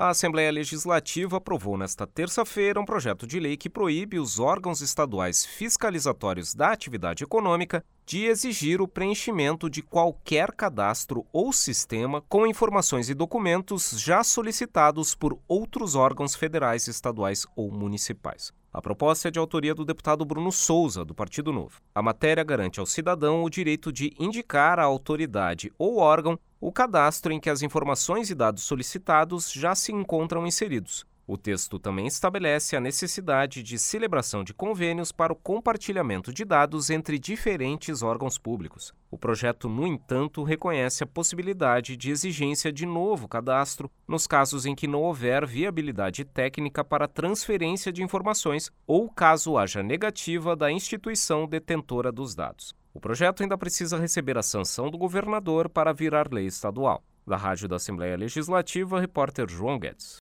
A Assembleia Legislativa aprovou nesta terça-feira um projeto de lei que proíbe os órgãos estaduais fiscalizatórios da atividade econômica de exigir o preenchimento de qualquer cadastro ou sistema com informações e documentos já solicitados por outros órgãos federais, estaduais ou municipais. A proposta é de autoria do deputado Bruno Souza, do Partido Novo. A matéria garante ao cidadão o direito de indicar à autoridade ou órgão o cadastro em que as informações e dados solicitados já se encontram inseridos. O texto também estabelece a necessidade de celebração de convênios para o compartilhamento de dados entre diferentes órgãos públicos. O projeto, no entanto, reconhece a possibilidade de exigência de novo cadastro nos casos em que não houver viabilidade técnica para transferência de informações ou caso haja negativa da instituição detentora dos dados. O projeto ainda precisa receber a sanção do governador para virar lei estadual. Da Rádio da Assembleia Legislativa, repórter João Guedes.